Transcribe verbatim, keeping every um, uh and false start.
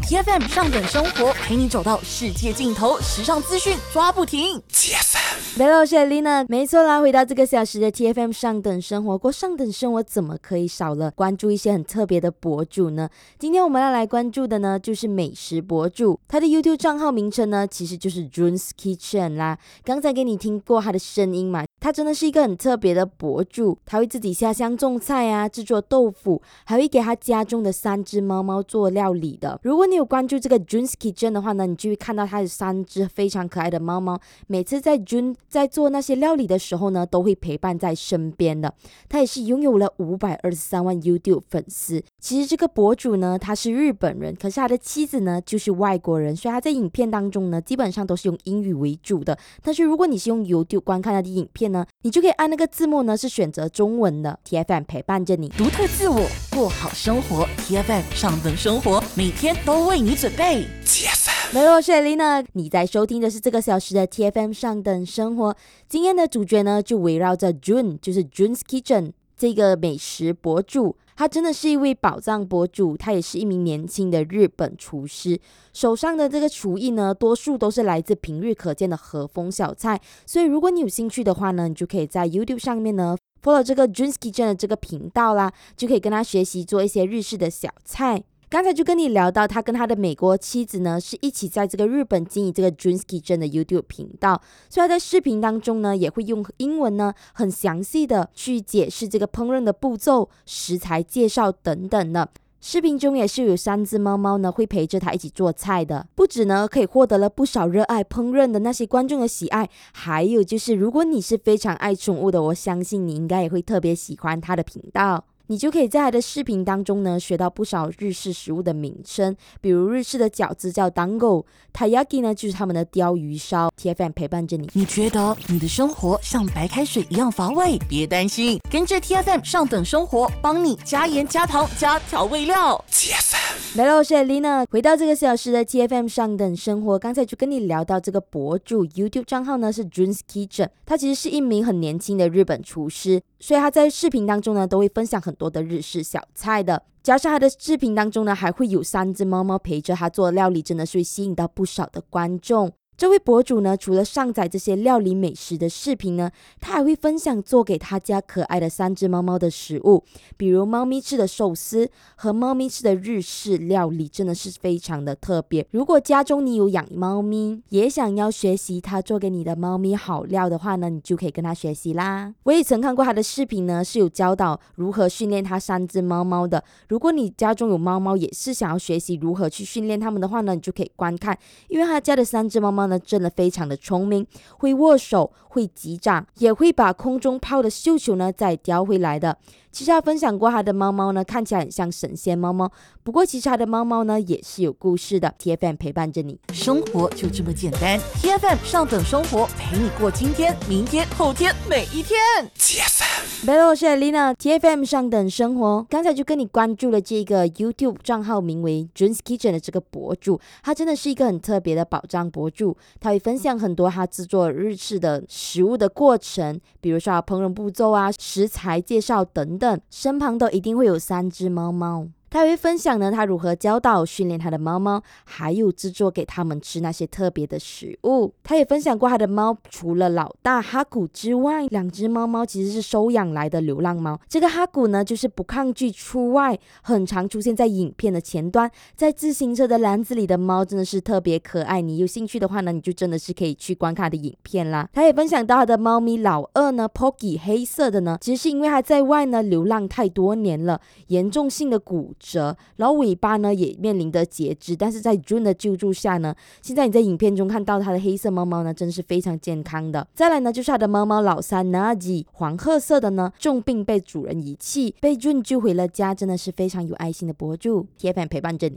T F M 上等生活，陪你走到世界尽头，时尚资讯抓不停。T F M，Hello， 我是 Lina， 没错啦，回到这个小时的 T F M 上等生活。过上等生活怎么可以少了关注一些很特别的博主呢？今天我们要来关注的呢，就是美食博主，他的 YouTube 账号名称呢，其实就是 Jun's Kitchen 啦。刚才给你听过他的声音嘛，他真的是一个很特别的博主，他会自己下乡种菜啊，制作豆腐，还会给他家中的三只猫猫做料理的。如果你有关注这个 Jun's Kitchen 的话呢，你就会看到他的三只非常可爱的猫猫，每次在 Jun 在做那些料理的时候呢，都会陪伴在身边的。他也是拥有了五百二十三万 YouTube 粉丝。其实这个博主呢，他是日本人，可是他的妻子呢就是外国人，所以他在影片当中呢，基本上都是用英语为主的。但是如果你是用 YouTube 观看他的影片呢，你就可以按那个字幕呢是选择中文的。 T F M 陪伴着你， 独特自我，过好生活。 T F M 上等生活，每天都为你准备。 T F M， 没有，我是 Elena， 你在收听的是这个小时的 T F M 上等生活。今天的主角呢就围绕着 Jun， 就是 Jun's Kitchen 这个美食博主。他真的是一位宝藏博主，他也是一名年轻的日本厨师，手上的这个厨艺呢，多数都是来自平日可见的和风小菜。所以如果你有兴趣的话呢，你就可以在 YouTube 上面呢 follow 这个 Jun's Kitchen 的这个频道啦，就可以跟他学习做一些日式的小菜。刚才就跟你聊到，他跟他的美国妻子呢是一起在这个日本经营这个 Jun's Kitchen 的 YouTube 频道，所以他在视频当中呢也会用英文呢很详细的去解释这个烹饪的步骤、食材介绍等等的。视频中也是有三只猫猫呢会陪着他一起做菜的，不止呢可以获得了不少热爱烹饪的那些观众的喜爱，还有就是如果你是非常爱宠物的，我相信你应该也会特别喜欢他的频道。你就可以在他的视频当中呢学到不少日式食物的名称，比如日式的饺子叫 dango， taiyaki 呢就是他们的鲷鱼烧。 T F M 陪伴着你。 你觉得你的生活像白开水一样乏味？别担心，跟着 T F M 上等生活，帮你加盐加糖加调味料。 T F M， 我是 Elena， 回到这个小时的 T F M 上等生活。刚才就跟你聊到这个博主 YouTube 账号呢是 Jun's Kitchen， 他其实是一名很年轻的日本厨师，所以他在视频当中呢都会分享很多的日式小菜的，加上他的视频当中呢还会有三只猫猫陪着他做料理，真的是会吸引到不少的观众。这位博主呢除了上载这些料理美食的视频呢，他还会分享做给他家可爱的三只猫猫的食物，比如猫咪吃的寿司和猫咪吃的日式料理，真的是非常的特别。如果家中你有养猫咪，也想要学习他做给你的猫咪好料的话呢，你就可以跟他学习啦。我也曾看过他的视频呢，是有教导如何训练他三只猫猫的。如果你家中有猫猫，也是想要学习如何去训练它们的话呢，你就可以观看，因为他家的三只猫猫真的非常的聪明，会握手，会击掌，也会把空中抛的绣球呢再叼回来的。其实他分享过他的猫猫呢看起来很像神仙猫猫，不过其实他的猫猫呢也是有故事的。 T F M 陪伴着你， 生活就这么简单。 T F M 上等生活，陪你过今天、明天、后天，每一天。 T F M， 我是 Elena， T F M 上等生活。刚才就跟你关注了这个 YouTube 账号名为 Jun's Kitchen 的这个博主，他真的是一个很特别的宝藏博主，他会分享很多他制作日式的食物的过程，比如说他烹饪步骤啊、食材介绍等等，身旁都一定会有三只猫猫。他会分享呢他如何教导训练他的猫猫，还有制作给他们吃那些特别的食物。他也分享过他的猫除了老大哈古之外，两只猫猫其实是收养来的流浪猫。这个哈古呢就是不抗拒出外，很常出现在影片的前端，在自行车的篮子里的猫真的是特别可爱。你有兴趣的话呢，你就真的是可以去观看他的影片啦。他也分享到他的猫咪老二呢 Pocky 黑色的呢，其实是因为他在外呢流浪太多年了，严重性的骨折，然后尾巴呢也面临的截肢，但是在 Jun 的救助下呢，现在你在影片中看到他的黑色猫猫呢真是非常健康的。再来呢就是他的猫猫老三 Naji 黄褐色的呢，重病被主人遗弃，被 Jun 救回了家，真的是非常有爱心的博主。 T F M 陪伴着你，